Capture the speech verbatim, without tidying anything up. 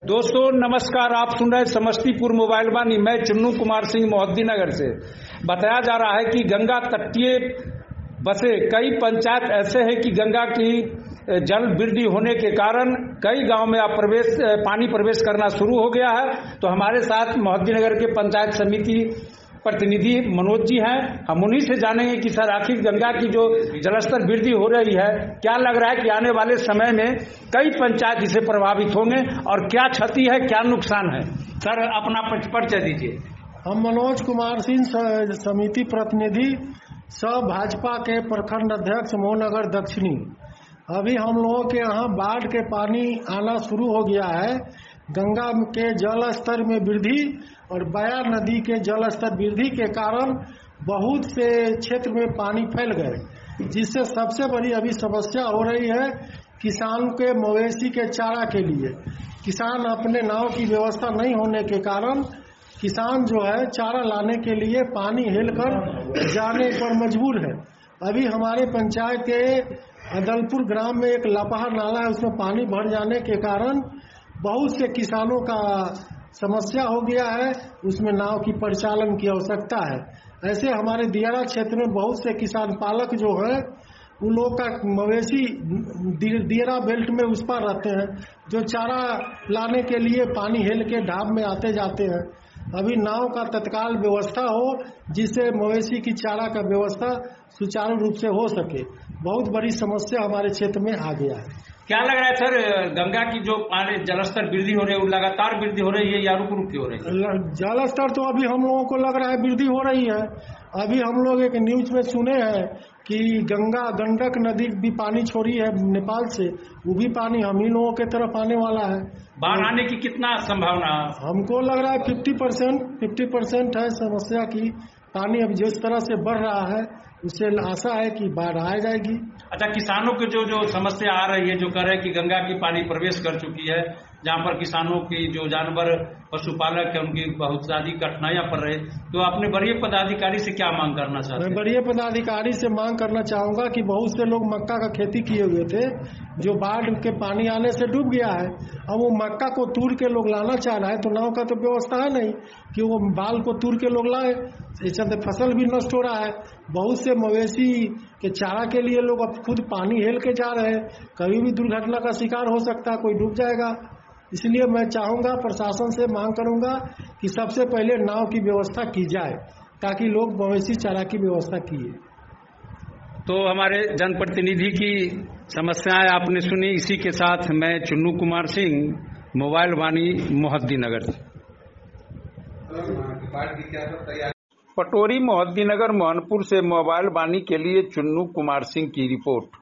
दोस्तों नमस्कार, आप सुन रहे समस्तीपुर मोबाइल वाणी। मैं चुन्नू कुमार सिंह मोहद्दीनगर से। बताया जा रहा है कि गंगा तटीय बसे कई पंचायत ऐसे हैं कि गंगा की जल वृद्धि होने के कारण कई गांव में अब प्रवेश पानी प्रवेश करना शुरू हो गया है। तो हमारे साथ मोहद्दीनगर के पंचायत समिति प्रतिनिधि मनोज जी हैं। हम उन्हीं से जानेंगे कि सर आखिर गंगा की जो जलस्तर वृद्धि हो रही है, क्या लग रहा है कि आने वाले समय में कई पंचायत इससे प्रभावित होंगे और क्या क्षति है, क्या नुकसान है। सर अपना परिचय दीजिए। हम मनोज कुमार सिंह समिति प्रतिनिधि सब भाजपा के प्रखंड अध्यक्ष मोहनगर दक्षिणी। अभी हम लोगों के यहाँ बाढ़ के पानी आना शुरू हो गया है। गंगा के जल स्तर में वृद्धि और बया नदी के जल स्तर वृद्धि के कारण बहुत से क्षेत्र में पानी फैल गए, जिससे सबसे बड़ी अभी समस्या हो रही है किसान के मवेशी के चारा के लिए। किसान अपने नाव की व्यवस्था नहीं होने के कारण किसान जो है चारा लाने के लिए पानी हेल कर जाने पर मजबूर है। अभी हमारे पंचायत के अदलपुर ग्राम में एक लापहा नाला है, उसमें पानी भर जाने के कारण बहुत से किसानों का समस्या हो गया है, उसमें नाव की परिचालन की आवश्यकता है। ऐसे हमारे दियारा क्षेत्र में बहुत से किसान पालक जो है उन लोग का मवेशी दियरा बेल्ट में उस पर रहते हैं, जो चारा लाने के लिए पानी हेल के ढाब में आते जाते हैं। अभी नाव का तत्काल व्यवस्था हो जिससे मवेशी की चारा का व्यवस्था सुचारू रूप से हो सके। बहुत बड़ी समस्या हमारे क्षेत्र में आ गया है। क्या लग रहा है सर, गंगा की जो पानी जलस्तर वृद्धि हो रही है वो लगातार वृद्धि हो रही है या रुक रुक के हो रही है? जलस्तर तो अभी हम लोगों को लग रहा है वृद्धि हो रही है। अभी हम लोग एक न्यूज में सुने हैं कि गंगा गंडक नदी भी पानी छोड़ी है नेपाल से, वो भी पानी हम ही लोगों के तरफ आने वाला है। बाढ़ आने की कितना संभावना? हमको लग रहा है फिफ्टी परसेंट फिफ्टी परसेंट है समस्या की। पानी अब जिस तरह से बढ़ रहा है उससे आशा है कि बाढ़ आ जाएगी। अच्छा, किसानों की जो जो समस्या आ रही है, जो कह रहे हैं कि गंगा की पानी प्रवेश कर चुकी है, जहां पर किसानों की जो जानवर पशुपालक है उनकी बहुत ज्यादा कठिनाइयां पड़ रही, तो अपने वरीय पदाधिकारी से क्या मांग करना चाहते हैं? मैं वरीय पदाधिकारी से मांग करना चाहूंगा कि बहुत से लोग मक्का का खेती किए हुए थे जो बाढ़ के पानी आने से डूब गया है। अब वो मक्का को तूर के लोग लाना चाह रहा है तो नाव का तो व्यवस्था है नहीं कि वो बाल को तूर के लोग लाए, इस चलते फसल भी नष्ट हो रहा है। बहुत से मवेशी के चारा के लिए लोग अब खुद पानी हेल के जा रहे हैं, कभी भी दुर्घटना का शिकार हो सकता है, कोई डूब जाएगा। इसलिए मैं चाहूंगा, प्रशासन से मांग करूंगा कि सबसे पहले नाव की व्यवस्था की जाए ताकि लोग मवेशी चारा की व्यवस्था किए। तो हमारे जनप्रतिनिधि की समस्याएं आपने सुनी। इसी के साथ मैं चुन्नू कुमार सिंह, मोबाइल वाणी, मोहद्दीनगर। पटोरी मोहद्दीनगर मोहनपुर से मोबाइल वाणी के लिए चुन्नू कुमार सिंह की रिपोर्ट।